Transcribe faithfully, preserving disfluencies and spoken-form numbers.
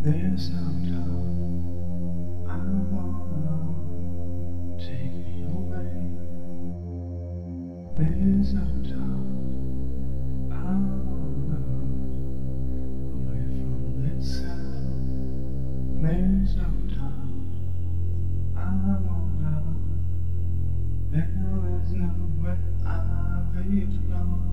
There's no doubt I'm all alone. Take me away. There's no doubt I'm all alone. Away from this sound. There's no doubt I'm all alone. There is nowhere I belong.